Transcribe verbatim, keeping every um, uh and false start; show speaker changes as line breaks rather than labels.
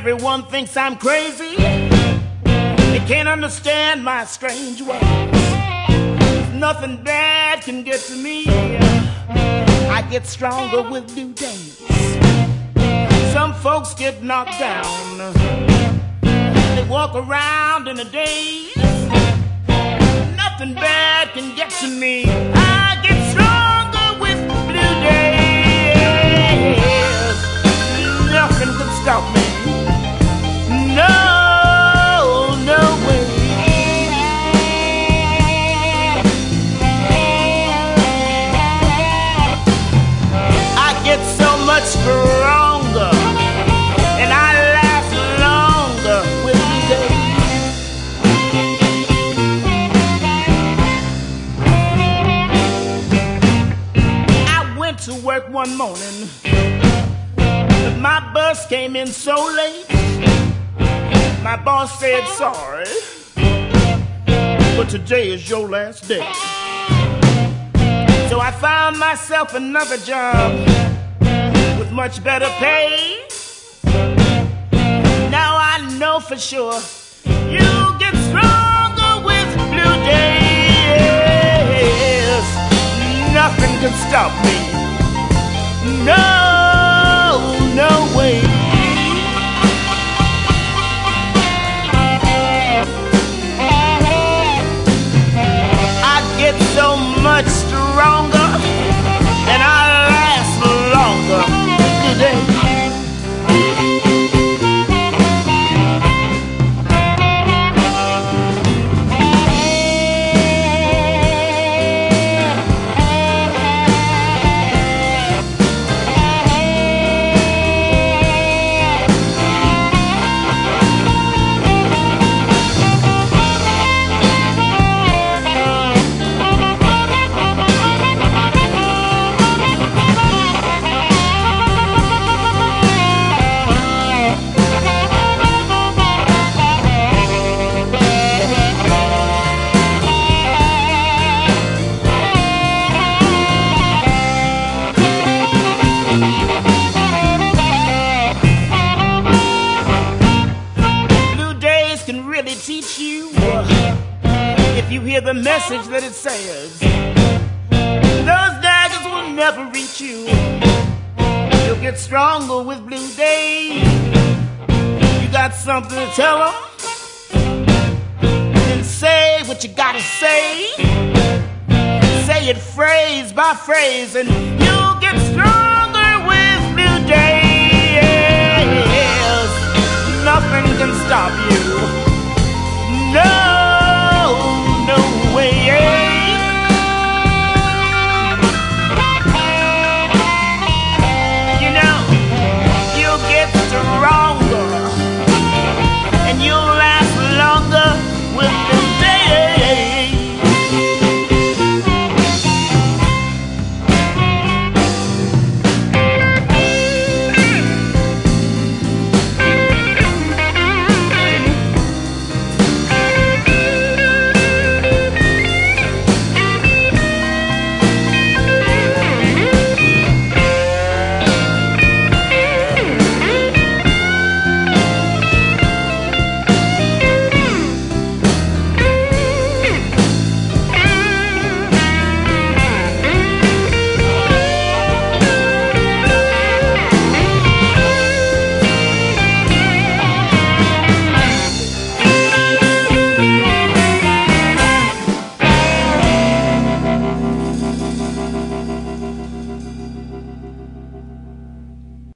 Everyone thinks I'm crazy. They can't understand my strange ways. Nothing bad can get to me. I get stronger with new days. Some folks get knocked down. They walk around in a daze. Nothing bad can get to me. I get stronger with blue days. Nothing can stop me. No, no way. I get so much stronger, and I last longer with blue days. I went to work one morning, but my bus came in so late. My boss said sorry, but today is your last day. So I found myself another job with much better pay. Now I know for sure you get stronger with blue days. Nothing can stop me. No, no way. So much stronger, and I last longer today. Teach you if you hear the message that it says. Those daggers will never reach you. You'll get stronger with blue days. You got something to tell them, then say what you gotta say. Say it phrase by phrase, and you'll get stronger with blue days.